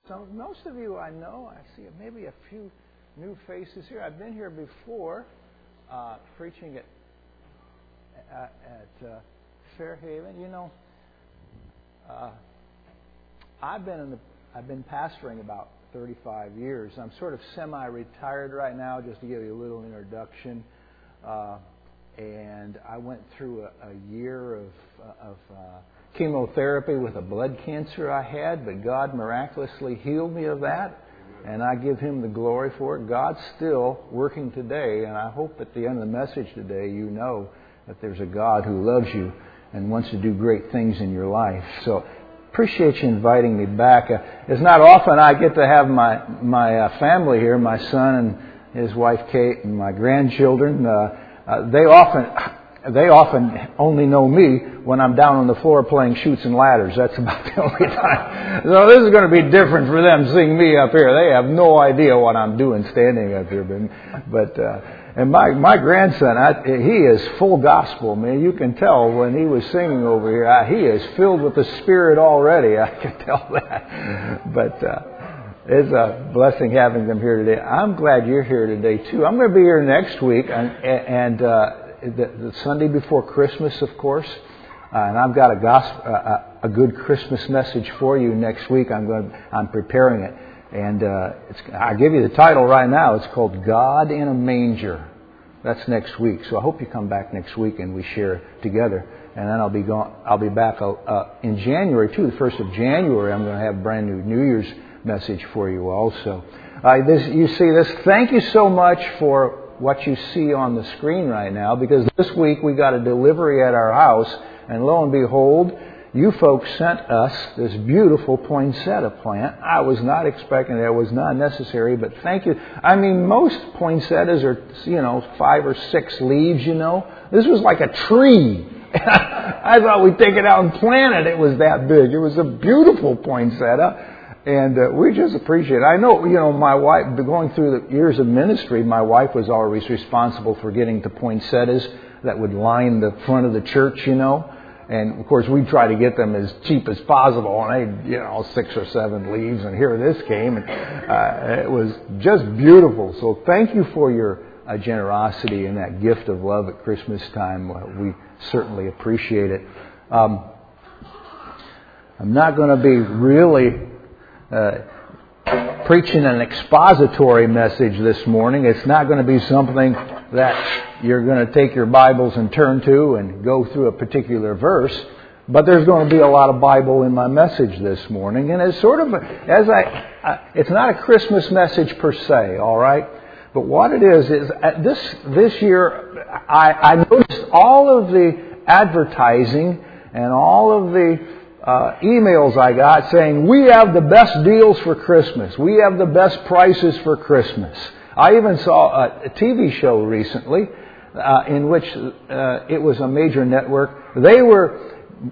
So most of you I know. I see maybe a few new faces here. I've been here before, preaching at Fairhaven. You know, I've been pastoring about 35 years. I'm sort of semi-retired right now, just to give you a little introduction. And I went through a year of chemotherapy with a blood cancer I had, but God miraculously healed me of that, and I give Him the glory for it. God's still working today, and I hope at the end of the message today you know that there's a God who loves you and wants to do great things in your life. So appreciate you inviting me back. It's not often I get to have my family here, my son and his wife Kate and my grandchildren. They often only know me when I'm down on the floor playing Chutes and Ladders. That's about the only time. So this is going to be different for them seeing me up here. They have no idea what I'm doing standing up here. And my grandson, he is full gospel, man. You can tell when he was singing over here. He is filled with the Spirit already. I can tell that. But it's a blessing having them here today. I'm glad you're here today too. I'm going to be here next week and the Sunday before Christmas, of course, and I've got a good Christmas message for you next week. I'm preparing it, and I'll give you the title right now. It's called "God in a Manger." That's next week, so I hope you come back next week and we share together. And then I'll be back in January too. The 1st of January, I'm going to have a brand new Year's message for you also. You see this. Thank you so much for what you see on the screen right now, because this week we got a delivery at our house, and lo and behold, you folks sent us this beautiful poinsettia plant. I was not expecting it. It was not necessary, but thank you. I mean, most poinsettias are, 5 or 6 leaves, This was like a tree. I thought we'd take it out and plant it. It was that big. It was a beautiful poinsettia. And we just appreciate it. I know, my wife, going through the years of ministry, my wife was always responsible for getting the poinsettias that would line the front of the church, And, of course, we try to get them as cheap as possible. And they, 6 or 7 leaves. And here this came. And it was just beautiful. So thank you for your generosity and that gift of love at Christmas time. We certainly appreciate it. I'm not going to be really preaching an expository message this morning. It's not going to be something that you're going to take your Bibles and turn to and go through a particular verse, but there's going to be a lot of Bible in my message this morning, and it's sort of it's not a Christmas message per se, all right? But what it is this year I noticed all of the advertising and all of the emails I got saying, we have the best deals for Christmas. We have the best prices for Christmas. I even saw a TV show recently in which it was a major network. They were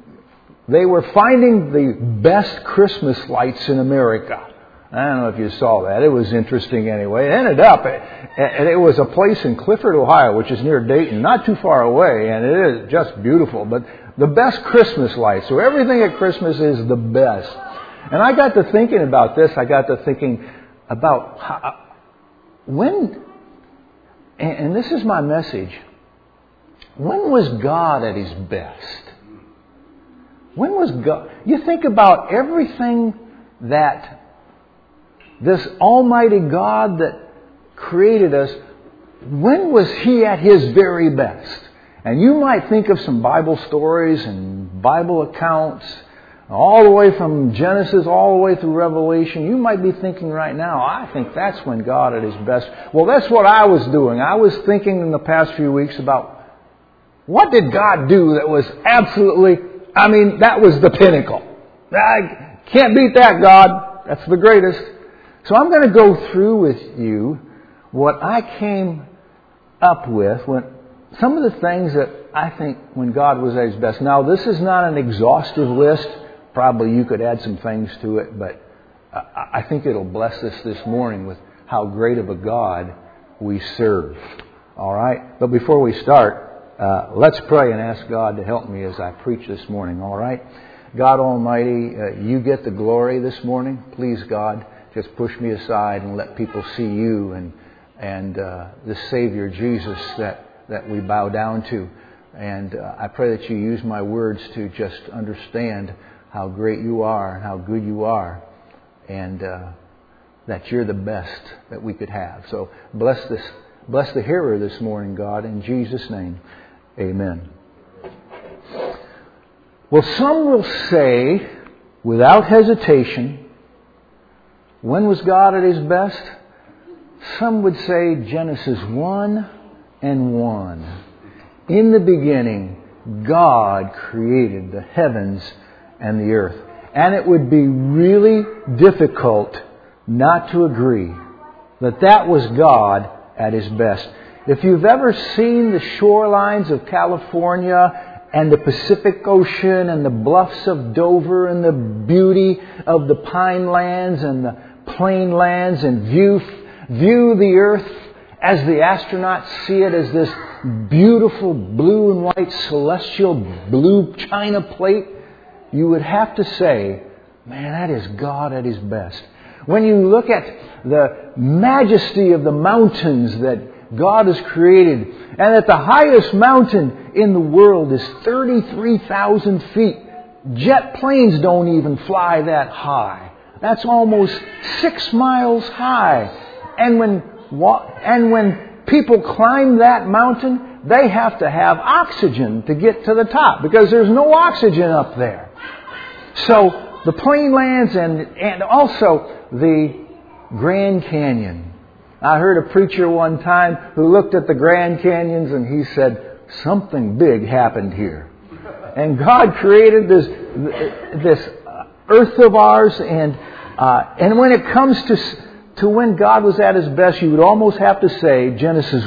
finding the best Christmas lights in America. I don't know if you saw that. It was interesting anyway. It ended up, and it was a place in Clifford, Ohio, which is near Dayton, not too far away, and it is just beautiful. But the best Christmas lights. So everything at Christmas is the best. And I got to thinking about this. I got to thinking about when, and this is my message, when was God at His best? When was God? You think about everything that this almighty God that created us, when was He at His very best? And you might think of some Bible stories and Bible accounts all the way from Genesis all the way through Revelation. You might be thinking right now, I think that's when God at His best. Well, that's what I was doing. I was thinking in the past few weeks about what did God do that was absolutely, that was the pinnacle. I can't beat that, God. That's the greatest. So I'm going to go through with you what I came up with some of the things that I think when God was at His best. Now, this is not an exhaustive list. Probably you could add some things to it, but I think it'll bless us this morning with how great of a God we serve. All right? But before we start, let's pray and ask God to help me as I preach this morning. All right? God Almighty, you get the glory this morning. Please, God, just push me aside and let people see you and the Savior Jesus that we bow down to. And I pray that you use my words to just understand how great you are and how good you are, and that you're the best that we could have. So bless the hearer this morning, God, in Jesus' name. Amen. Well, some will say, without hesitation, when was God at His best? Some would say Genesis 1:1. In the beginning, God created the heavens and the earth. And it would be really difficult not to agree that that was God at His best. If you've ever seen the shorelines of California and the Pacific Ocean and the bluffs of Dover and the beauty of the pine lands and the plain lands, and view the earth as the astronauts see it, as this beautiful blue and white celestial blue china plate, you would have to say, man, that is God at His best. When you look at the majesty of the mountains that God has created, and that the highest mountain in the world is 33,000 feet. Jet planes don't even fly that high. That's almost 6 miles high. And when people climb that mountain, they have to have oxygen to get to the top, because there's no oxygen up there. So the plain lands and also the Grand Canyon. I heard a preacher one time who looked at the Grand Canyons and he said, something big happened here. And God created this earth of ours, and when it comes to when God was at His best, you would almost have to say Genesis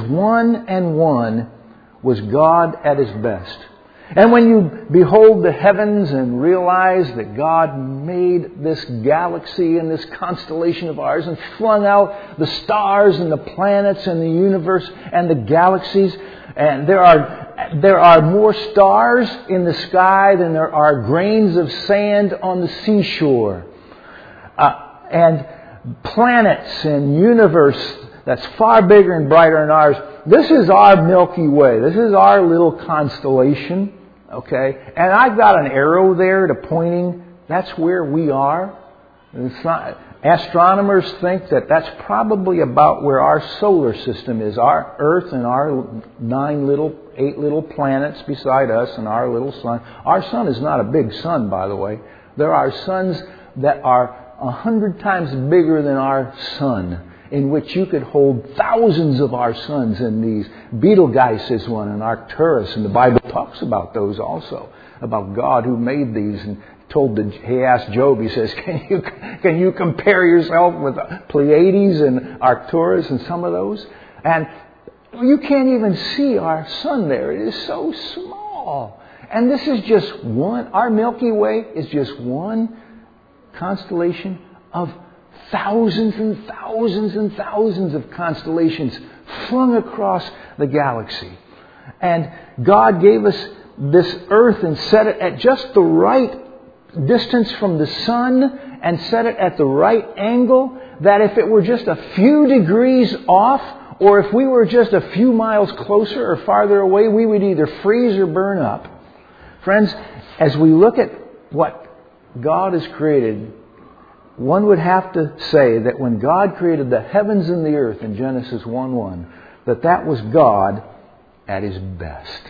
1:1 was God at His best. And when you behold the heavens and realize that God made this galaxy and this constellation of ours and flung out the stars and the planets and the universe and the galaxies, and there are more stars in the sky than there are grains of sand on the seashore. And planets and universe that's far bigger and brighter than ours. This is our Milky Way. This is our little constellation. Okay? And I've got an arrow there to pointing. That's where we are. It's not, astronomers think that that's probably about where our solar system is. Our Earth and our 8 little planets beside us and our little sun. Our sun is not a big sun, by the way. There are suns that are 100 times bigger than our sun, in which you could hold thousands of our suns in these. Betelgeuse is one, and Arcturus, and the Bible talks about those also, about God who made these. And he asked Job, he says, can you compare yourself with Pleiades and Arcturus and some of those? And you can't even see our sun there. It is so small. And this is just one, our Milky Way is just one constellation of thousands and thousands and thousands of constellations flung across the galaxy. And God gave us this earth and set it at just the right distance from the sun, and set it at the right angle, that if it were just a few degrees off, or if we were just a few miles closer or farther away, we would either freeze or burn up. Friends, as we look at what God has created, one would have to say that when God created the heavens and the earth in Genesis 1:1, that was God at His best.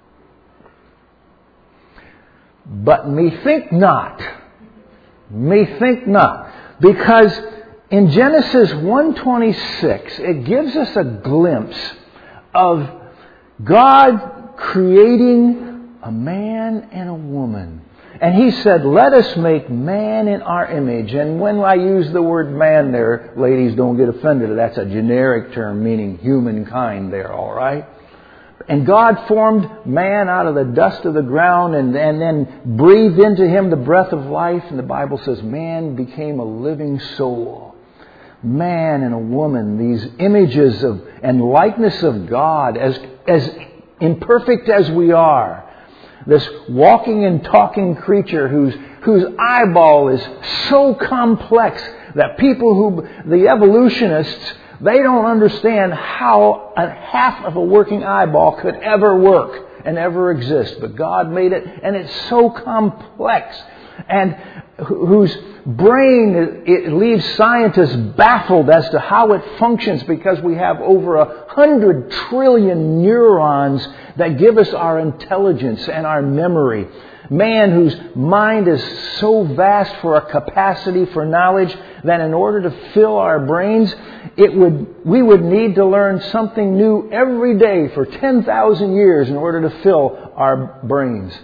But methinks not. Methinks not. Because in Genesis 1:26, it gives us a glimpse of God creating a man and a woman. And He said, let us make man in our image. And when I use the word man there, ladies, don't get offended. That's a generic term meaning humankind there, all right? And God formed man out of the dust of the ground and then breathed into him the breath of life. And the Bible says man became a living soul. Man and a woman, these images of and likeness of God, as imperfect as we are. This walking and talking creature whose eyeball is so complex that the evolutionists, they don't understand how a half of a working eyeball could ever work and ever exist. But God made it, and it's so complex. And whose brain, it leaves scientists baffled as to how it functions, because we have over 100 trillion neurons that give us our intelligence and our memory. Man, whose mind is so vast for a capacity for knowledge that in order to fill our brains, we would need to learn something new every day for 10,000 years in order to fill our brains.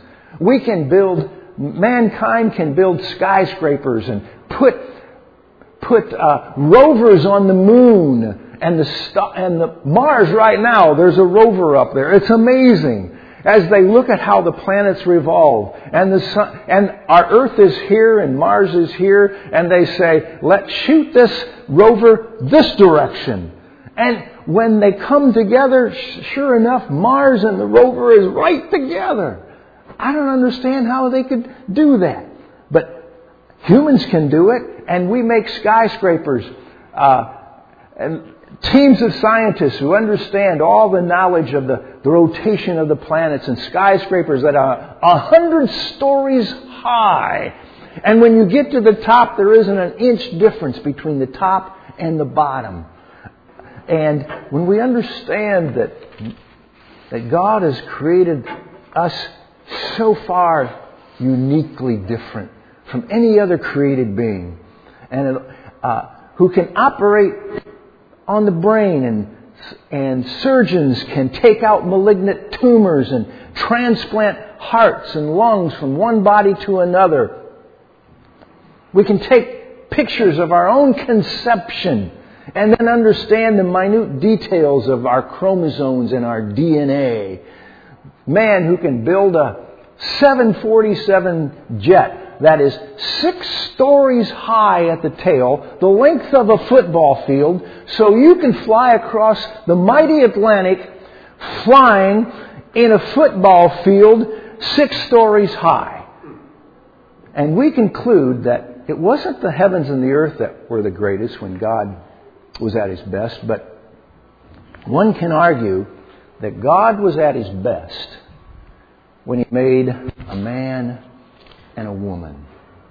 Mankind can build skyscrapers and put rovers on the moon and the Mars right now. There's a rover up there. It's amazing as they look at how the planets revolve, and the sun, and our Earth is here and Mars is here, and they say, let's shoot this rover this direction. And when they come together, sure enough, Mars and the rover is right together. I don't understand how they could do that. But humans can do it, and we make skyscrapers. And teams of scientists who understand all the knowledge of the rotation of the planets, and skyscrapers that are 100 stories high. And when you get to the top, there isn't an inch difference between the top and the bottom. And when we understand that God has created us so far uniquely different from any other created being, and who can operate on the brain, and surgeons can take out malignant tumors and transplant hearts and lungs from one body to another. We can take pictures of our own conception and then understand the minute details of our chromosomes and our DNA. Man who can build a 747 jet that is 6 stories high at the tail, the length of a football field, so you can fly across the mighty Atlantic flying in a football field 6 stories high. And we conclude that it wasn't the heavens and the earth that were the greatest when God was at His best, but one can argue that God was at His best when He made a man and a woman.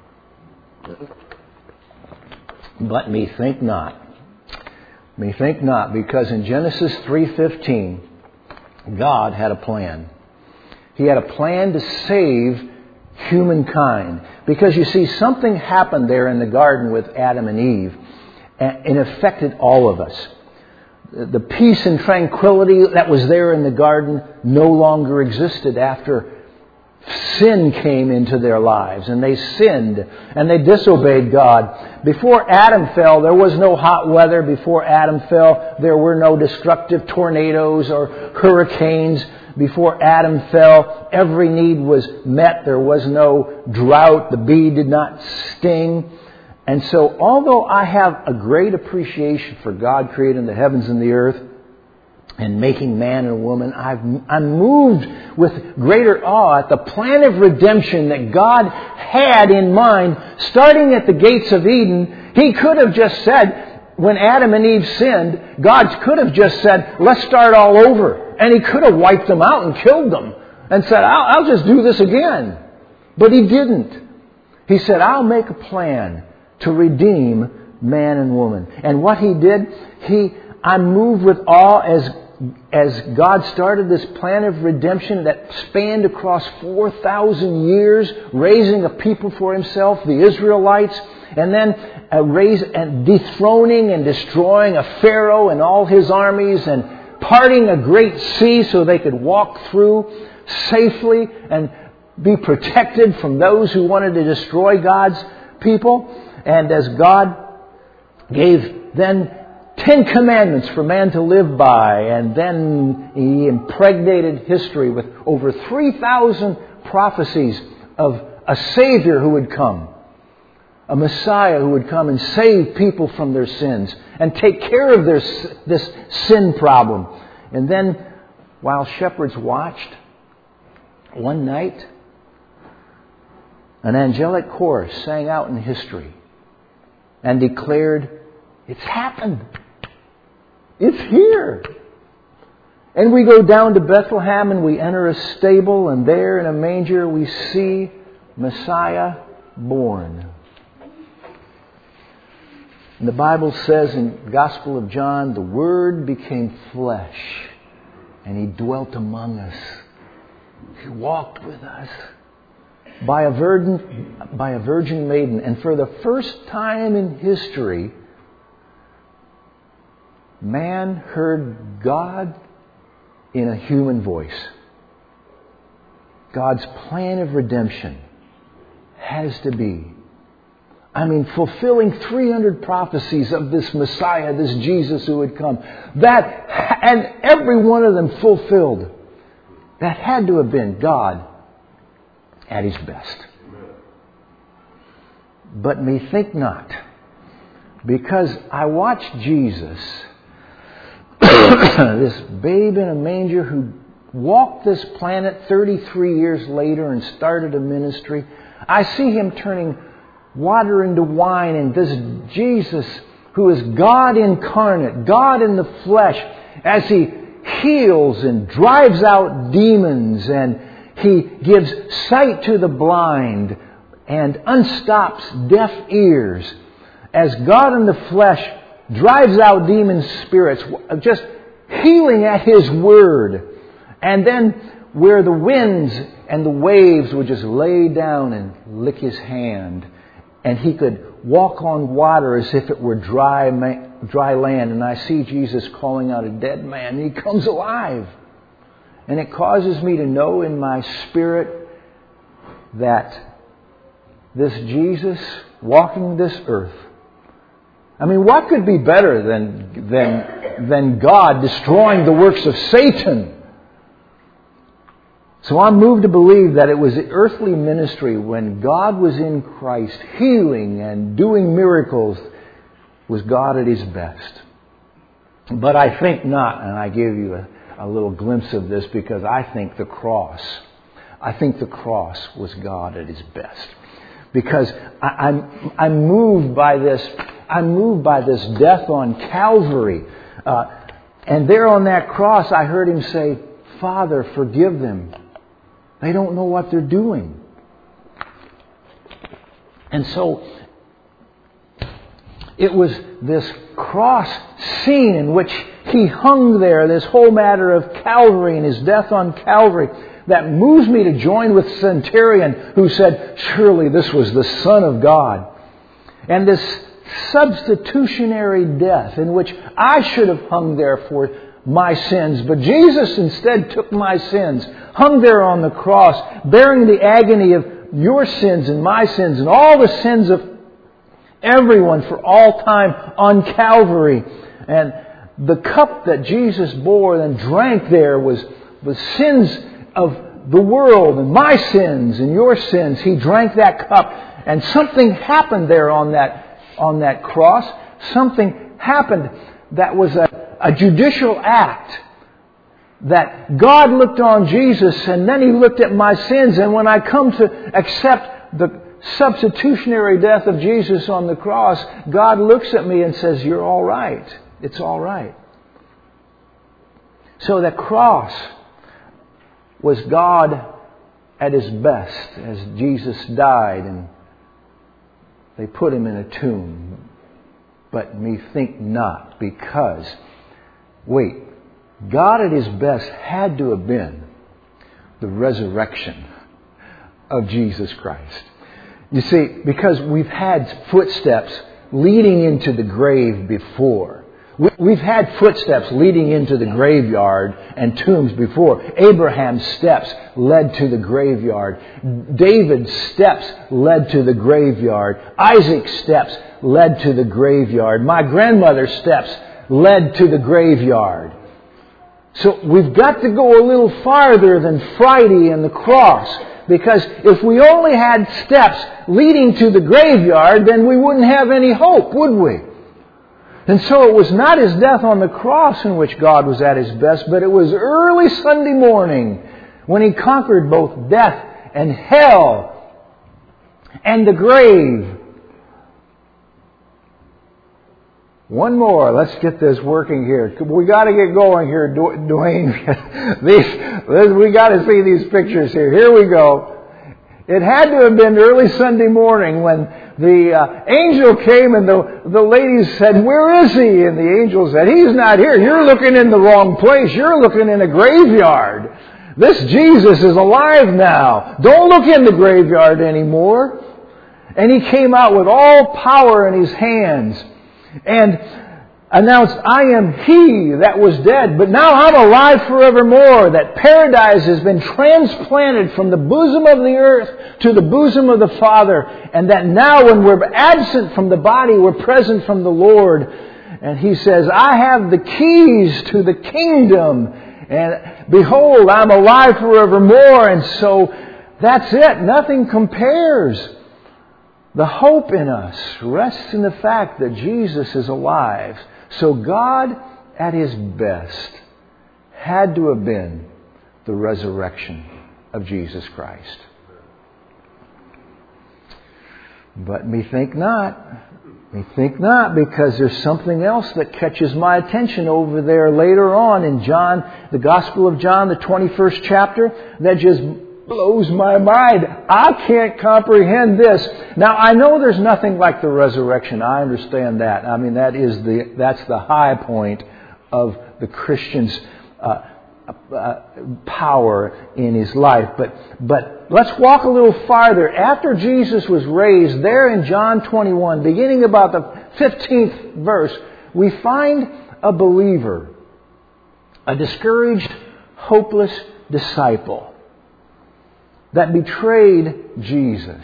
But me think not. Me think not, because in Genesis 3:15, God had a plan. He had a plan to save humankind. Because you see, something happened there in the garden with Adam and Eve, and it affected all of us. The peace and tranquility that was there in the garden no longer existed after sin came into their lives, and they sinned and they disobeyed God. Before Adam fell, there was no hot weather. Before Adam fell, there were no destructive tornadoes or hurricanes. Before Adam fell, every need was met. There was no drought. The bee did not sting. And so, although I have a great appreciation for God creating the heavens and the earth and making man and woman, I'm moved with greater awe at the plan of redemption that God had in mind, starting at the gates of Eden. He could have just said, when Adam and Eve sinned, God could have just said, let's start all over. And He could have wiped them out and killed them and said, I'll just do this again. But He didn't. He said, I'll make a plan to redeem man and woman. And what He did, I'm moved with awe as God started this plan of redemption that spanned across 4,000 years, raising a people for Himself, the Israelites, and then dethroning and destroying a Pharaoh and all his armies, and parting a great sea so they could walk through safely and be protected from those who wanted to destroy God's people. And as God gave then 10 commandments for man to live by, and then He impregnated history with over 3,000 prophecies of a Savior who would come, a Messiah who would come and save people from their sins and take care of this sin problem. And then, while shepherds watched, One night, an angelic chorus sang out in history and declared, "It's happened. It's here." And we go down to Bethlehem and we enter a stable, and there in a manger we see Messiah born. And the Bible says in the Gospel of John, the Word became flesh and He dwelt among us. He walked with us by a virgin maiden. And for the first time in history, man heard God in a human voice. God's plan of redemption has to be, fulfilling 300 prophecies of this Messiah, this Jesus who would come. And every one of them fulfilled. That had to have been God at His best. But me think not. Because I watched Jesus, this babe in a manger who walked this planet 33 years later and started a ministry. I see Him turning water into wine, and this Jesus who is God incarnate, God in the flesh, as He heals and drives out demons, and He gives sight to the blind and unstops deaf ears. As God in the flesh drives out demon spirits, just healing at His word. And then where the winds and the waves would just lay down and lick His hand, and He could walk on water as if it were dry land. And I see Jesus calling out a dead man, and He comes alive. And it causes me to know in my spirit that this Jesus walking this earth, what could be better than God destroying the works of Satan? So I'm moved to believe that it was the earthly ministry when God was in Christ, healing and doing miracles, was God at His best. But I think not, and I give you a little glimpse of this because I think the cross was God at His best. Because I'm moved by this death on Calvary. And there on that cross I heard Him say, "Father, forgive them. They don't know what they're doing." And so it was this cross scene in which He hung there, this whole matter of Calvary and His death on Calvary, that moves me to join with the centurion who said, "Surely this was the Son of God." And this substitutionary death in which I should have hung there for my sins, but Jesus instead took my sins, hung there on the cross, bearing the agony of your sins and my sins and all the sins of everyone for all time on Calvary. And the cup that Jesus bore and drank there was the sins of the world and my sins and your sins. He drank that cup, and something happened there on that cross. Something happened that was a judicial act, that God looked on Jesus and then He looked at my sins. And when I come to accept the substitutionary death of Jesus on the cross, God looks at me and says, "You're all right. It's all right." So the cross was God at His best as Jesus died, and they put Him in a tomb. But me think not, because, God at His best had to have been the resurrection of Jesus Christ. You see, because we've had footsteps leading into the grave before. We've had footsteps leading into the graveyard and tombs before. Abraham's steps led to the graveyard. David's steps led to the graveyard. Isaac's steps led to the graveyard. My grandmother's steps led to the graveyard. So we've got to go a little farther than Friday and the cross. Because if we only had steps leading to the graveyard, then we wouldn't have any hope, would we? And so it was not His death on the cross in which God was at His best, but it was early Sunday morning when He conquered both death and hell and the grave. One more. Let's get this working here. We got to get going here, Dwayne. We got to see these pictures here. Here we go. It had to have been early Sunday morning when the angel came and the ladies said, "Where is He?" And the angel said, "He's not here. You're looking in the wrong place. You're looking in a graveyard. This Jesus is alive now. Don't look in the graveyard anymore." And He came out with all power in His hands and announced, "I am He that was dead, but now I'm alive forevermore." That paradise has been transplanted from the bosom of the earth to the bosom of the Father. And that now when we're absent from the body, we're present from the Lord. And He says, "I have the keys to the kingdom. And behold, I'm alive forevermore." And so that's it. Nothing compares. The hope in us rests in the fact that Jesus is alive. So God, at His best, had to have been the resurrection of Jesus Christ. But me think not. Me think not, because there's something else that catches my attention over there later on in John, the Gospel of John, the 21st chapter, that just blows my mind. I can't comprehend this. Now, I know there's nothing like the resurrection. I understand that. I mean, that's the high point of the Christian's power in his life. But let's walk a little farther. After Jesus was raised, there in John 21, beginning about the 15th verse, we find a believer, a discouraged, hopeless disciple that betrayed Jesus,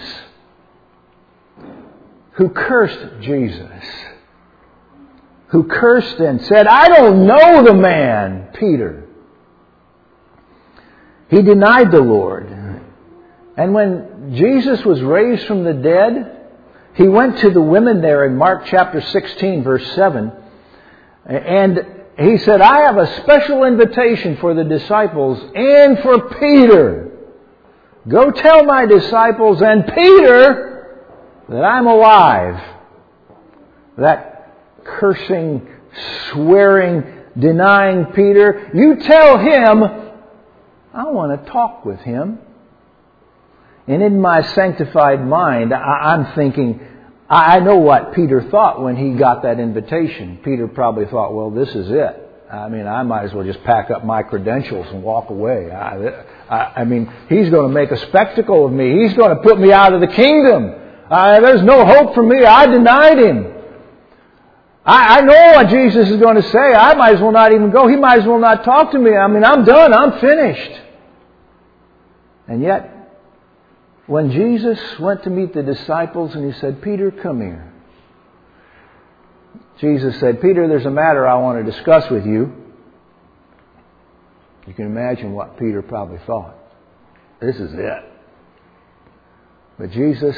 who cursed Jesus, who cursed and said, "I don't know the man," Peter. He denied the Lord. And when Jesus was raised from the dead, He went to the women there in Mark chapter 16, verse 7, and He said, "I have a special invitation for the disciples and for Peter. Go tell my disciples and Peter that I'm alive." That cursing, swearing, denying Peter, you tell him I want to talk with him. And in my sanctified mind, I'm thinking, I know what Peter thought when he got that invitation. Peter probably thought, well, this is it. I mean, I might as well just pack up my credentials and walk away. I mean, he's going to make a spectacle of me. He's going to put me out of the kingdom. There's no hope for me. I denied Him. I know what Jesus is going to say. I might as well not even go. He might as well not talk to me. I mean, I'm done. I'm finished. And yet, when Jesus went to meet the disciples and He said, "Peter, come here." Jesus said, "Peter, there's a matter I want to discuss with you." You can imagine what Peter probably thought. This is it. But Jesus,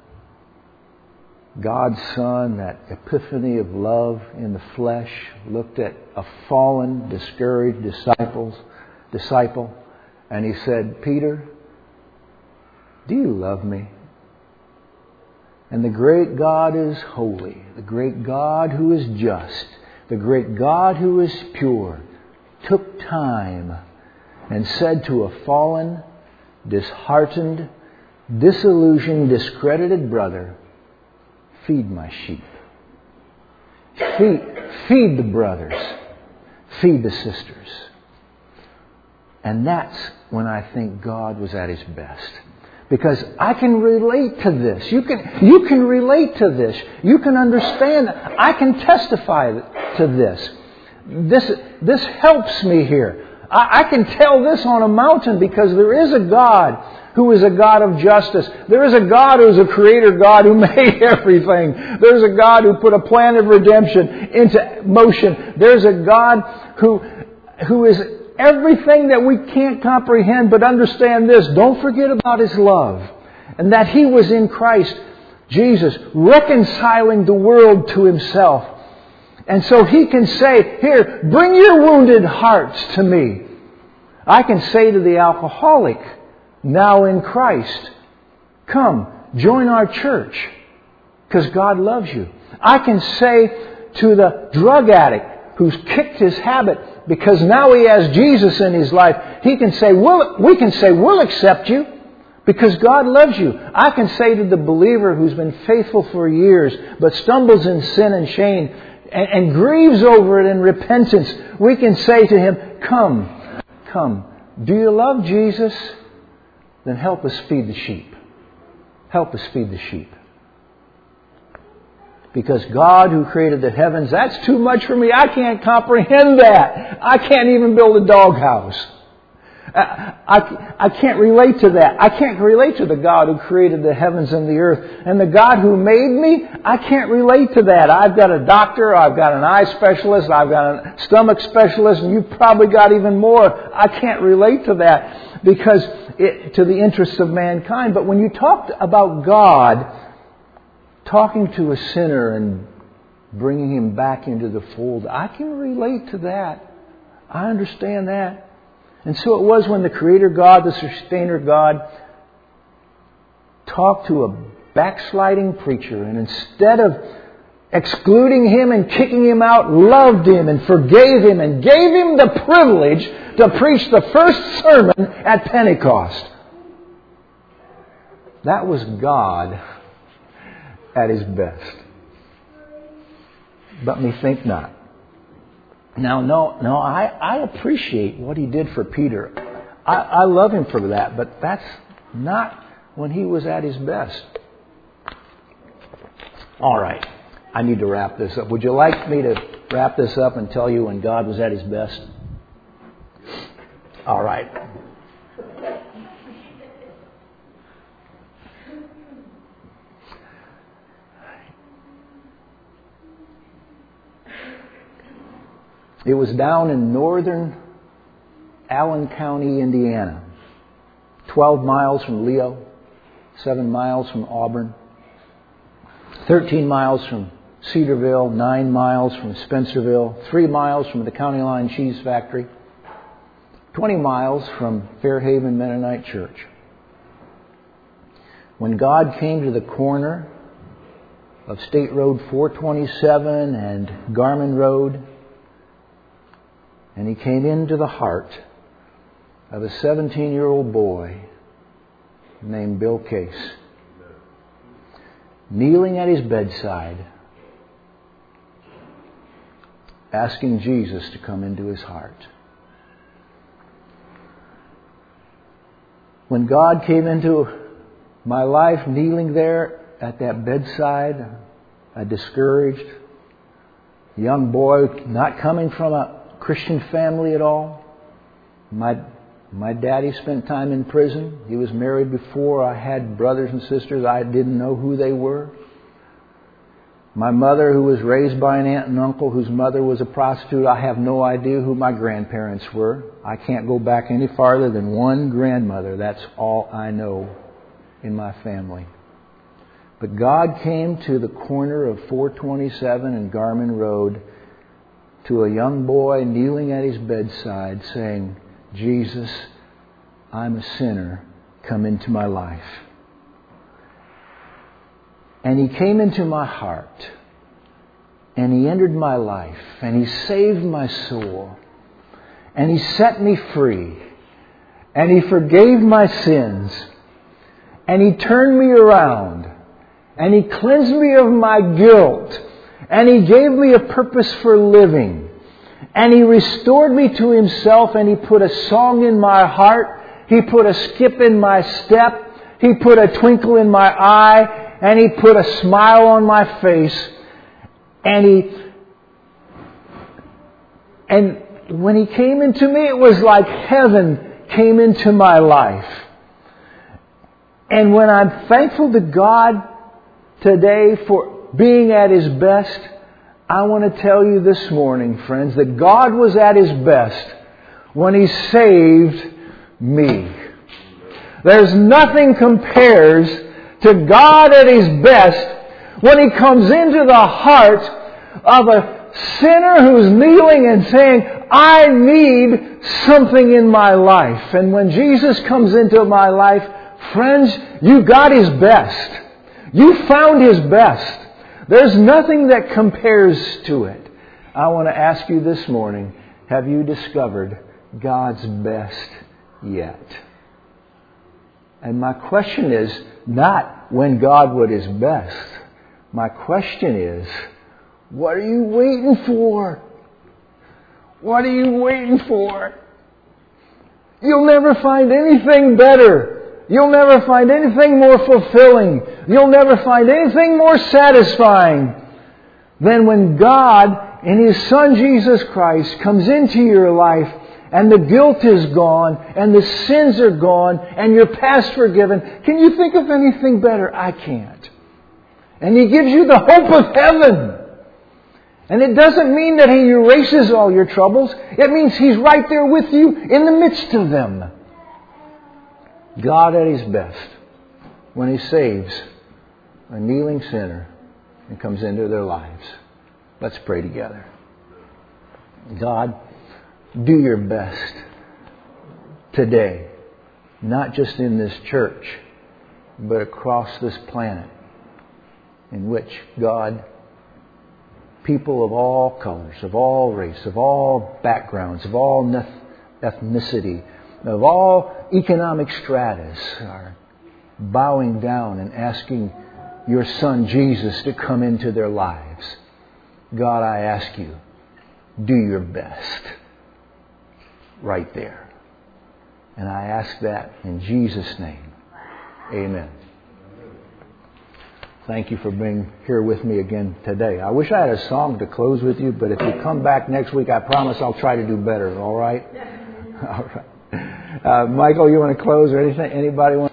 God's Son, that epiphany of love in the flesh, looked at a fallen, discouraged disciple, and He said, "Peter, do you love me?" And the great God is holy, the great God who is just, the great God who is pure, took time and said to a fallen, disheartened, disillusioned, discredited brother, "Feed my sheep. Feed the brothers. Feed the sisters." And that's when I think God was at His best. Because I can relate to this. You can relate to this. You can understand. I can testify to this. This helps me here. I can tell this on a mountain because there is a God who is a God of justice. There is a God who is a creator God who made everything. There's a God who put a plan of redemption into motion. There's a God who is everything that we can't comprehend, but understand this. Don't forget about His love. And that He was in Christ Jesus, reconciling the world to Himself. And so He can say, "Here, bring your wounded hearts to me. I can say to the alcoholic, now in Christ, come, join our church, because God loves you. I can say to the drug addict who's kicked his habit, because now he has Jesus in his life, we can say, we'll accept you, because God loves you. I can say to the believer who's been faithful for years, but stumbles in sin and shame, and grieves over it in repentance, we can say to him, come. Do you love Jesus? Then help us feed the sheep. Help us feed the sheep. Because God who created the heavens, that's too much for me. I can't comprehend that. I can't even build a doghouse. I can't relate to that. I can't relate to the God who created the heavens and the earth. And the God who made me, I can't relate to that. I've got a doctor, I've got an eye specialist, I've got a stomach specialist, and you've probably got even more. I can't relate to that because to the interests of mankind. But when you talk about God talking to a sinner and bringing him back into the fold, I can relate to that. I understand that. And so it was when the Creator God, the Sustainer God, talked to a backsliding preacher, and instead of excluding him and kicking him out, loved him and forgave him and gave him the privilege to preach the first sermon at Pentecost. That was God at His best. But me think not. Now, no, I appreciate what He did for Peter. I love Him for that, but that's not when He was at His best. All right, I need to wrap this up. Would you like me to wrap this up and tell you when God was at His best? All right. It was down in northern Allen County, Indiana. 12 miles from Leo, 7 miles from Auburn, 13 miles from Cedarville, 9 miles from Spencerville, 3 miles from the County Line Cheese Factory, 20 miles from Fairhaven Mennonite Church. When God came to the corner of State Road 427 and Garmin Road, and He came into the heart of a 17-year-old boy named Bill Case, kneeling at his bedside, asking Jesus to come into his heart. When God came into my life, kneeling there at that bedside, a discouraged young boy, not coming from a Christian family at all. My daddy spent time in prison. He was married before. I had brothers and sisters. I didn't know who they were. My mother, who was raised by an aunt and uncle whose mother was a prostitute, I have no idea who my grandparents were. I can't go back any farther than one grandmother. That's all I know in my family. But God came to the corner of 427 and Garmin Road to a young boy kneeling at his bedside saying, Jesus, I'm a sinner. Come into my life. And He came into my heart. And He entered my life. And He saved my soul. And He set me free. And He forgave my sins. And He turned me around. And He cleansed me of my guilt. And He gave me a purpose for living. And He restored me to Himself. And He put a song in my heart. He put a skip in my step. He put a twinkle in my eye. And He put a smile on my face. And when He came into me, it was like heaven came into my life. And when I'm thankful to God today for being at His best, I want to tell you this morning, friends, that God was at His best when He saved me. There's nothing compares to God at His best when He comes into the heart of a sinner who's kneeling and saying, I need something in my life. And when Jesus comes into my life, friends, you got His best. You found His best. There's nothing that compares to it. I want to ask you this morning, have you discovered God's best yet? And my question is not when God would His best. My question is, what are you waiting for? What are you waiting for? You'll never find anything better. You'll never find anything more fulfilling. You'll never find anything more satisfying than when God in His Son Jesus Christ comes into your life and the guilt is gone and the sins are gone and your past forgiven. Can you think of anything better? I can't. And He gives you the hope of heaven. And it doesn't mean that He erases all your troubles. It means He's right there with you in the midst of them. God at His best when He saves a kneeling sinner and comes into their lives. Let's pray together. God, do your best today, not just in this church, but across this planet, in which, God, people of all colors, of all race, of all backgrounds, of all ethnicity, of all economic stratas are bowing down and asking your Son Jesus to come into their lives. God, I ask you, do your best right there. And I ask that in Jesus' name. Amen. Thank you for being here with me again today. I wish I had a song to close with you, but if you come back next week, I promise I'll try to do better. All right? All right. Michael, you want to close or anything? Anybody want?